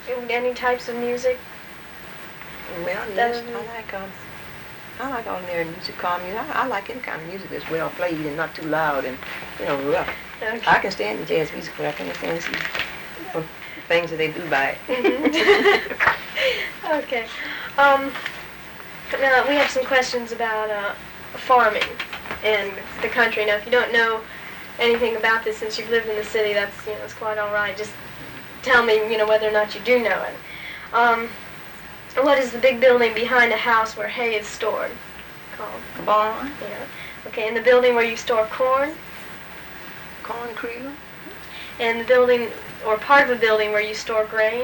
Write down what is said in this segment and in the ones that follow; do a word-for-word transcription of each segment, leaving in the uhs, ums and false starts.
Any types of music? Well, yes, I like um, I like ordinary music, calm music. I, I like any kind of music that's well played and not too loud and, you know, rough. Okay. I can stand the jazz music, but I can't stand some things that they do by it. Mm-hmm. Okay. Um, now, we have some questions about uh, farming in the country. Now, if you don't know anything about this since you've lived in the city, that's, you know, it's quite all right. Just tell me, you know, whether or not you do know it. Um, what is the big building behind a house where hay is stored called? A barn. Yeah. Okay, and the building where you store corn? Corn crib. And the building, or part of a building where you store grain?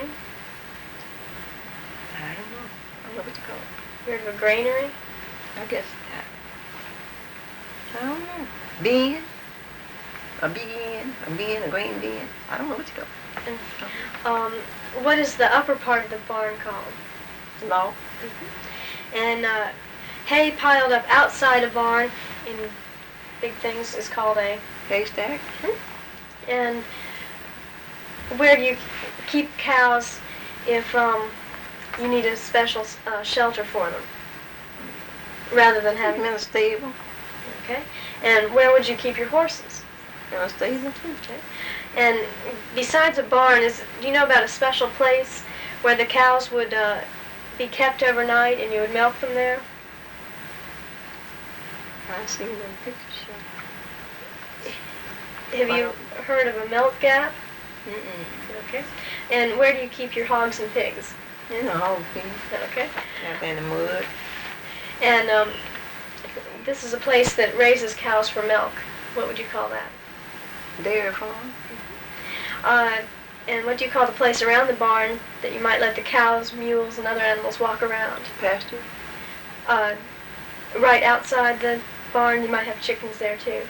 I don't know. I don't know what you call it. You heard of a granary? I guess that. I don't know. Bin. A bin. A bin. A grain bin. I don't know what you call it. Um, what is the upper part of the barn called? Loft. Mm-hmm. And uh, hay piled up outside a barn in big things is called a haystack. Mm-hmm. And where do you keep cows if um, you need a special uh, shelter for them, rather than having them in a stable? Okay. And where would you keep your horses? In a stable. Okay. And besides a barn, is do you know about a special place where the cows would uh, be kept overnight and you would milk them there? I've seen them pictures. Have you heard of a milk gap? Mm-mm. Okay. And where do you keep your hogs and pigs? In a hog pen. Okay. Out in the mud. And um, this is a place that raises cows for milk. What would you call that? Dairy farm. Uh, and what do you call the place around the barn that you might let the cows, mules, and other animals walk around? Pasture. Uh, right outside the barn, you might have chickens there too.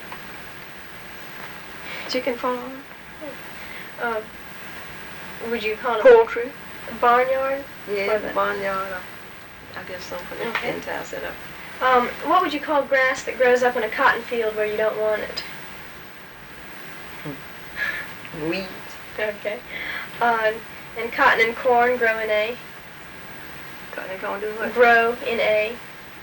Chicken farm. Uh, would you call it poultry? A barnyard? Yeah, the barnyard. I guess some for the okay. entire setup. Um, what would you call grass that grows up in a cotton field where you don't want it? Weeds. Okay. Uh, and cotton and corn grow in a? Cotton and corn do what? Grow in a?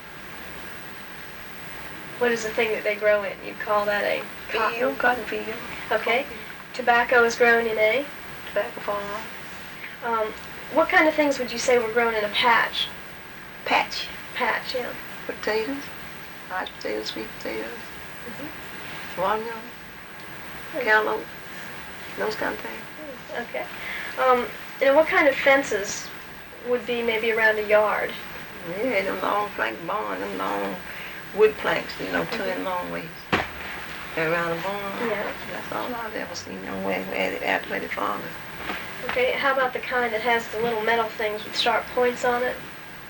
What is the thing that they grow in? You'd call that a? Field, cotton field. Okay. Tobacco is grown in a? Tobacco farm. Um, what kind of things would you say were grown in a patch? Patch. Patch, yeah. Potatoes. Hot potatoes, sweet potatoes. Mm-hmm. Watermelon. Cantaloupe. Those kind of things. Okay. Um, and what kind of fences would be maybe around a yard? Yeah, them long plank barn, them long wood planks, you know, two in long ways. Around the barn. Yeah. That's all I've ever seen, you know, where, where they activated farmers. Okay, how about the kind that has the little metal things with sharp points on it?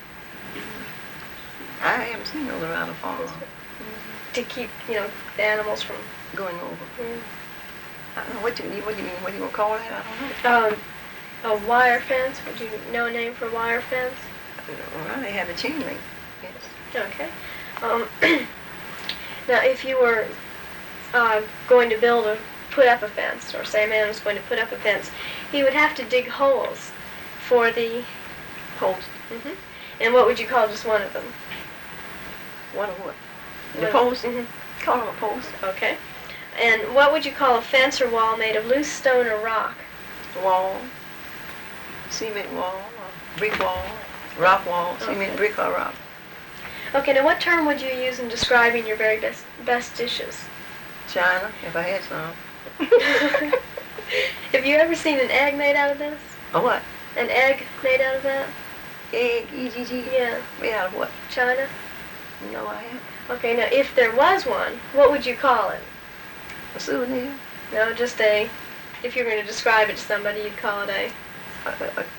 I haven't seen those around the farm. Mm-hmm. To keep, you know, the animals from going over. Mm. I don't know what you mean. What do you mean? What do you want to call that? I don't know. Um, a wire fence. Would you know a name for a wire fence? Well, they have a chain link. Yes. Okay. Um, now, if you were uh, going to build a, put up a fence, or say a man was going to put up a fence, he would have to dig holes for the holes. Mm-hmm. And what would you call just one of them? One of what? The post? Mm-hmm. Call them a post. Okay. And what would you call a fence or wall made of loose stone or rock? Wall. Cement wall, or brick wall, rock wall, cement, okay. Brick or rock. Okay, now what term would you use in describing your very best best dishes? China, if I had some. Have you ever seen an egg made out of this? A what? An egg made out of that? Egg, E G G? Yeah. Made out of what? China? No, I haven't. Okay, now if there was one, what would you call it? A souvenir? No, just a, if you were going to describe it to somebody, you'd call it a... A, a,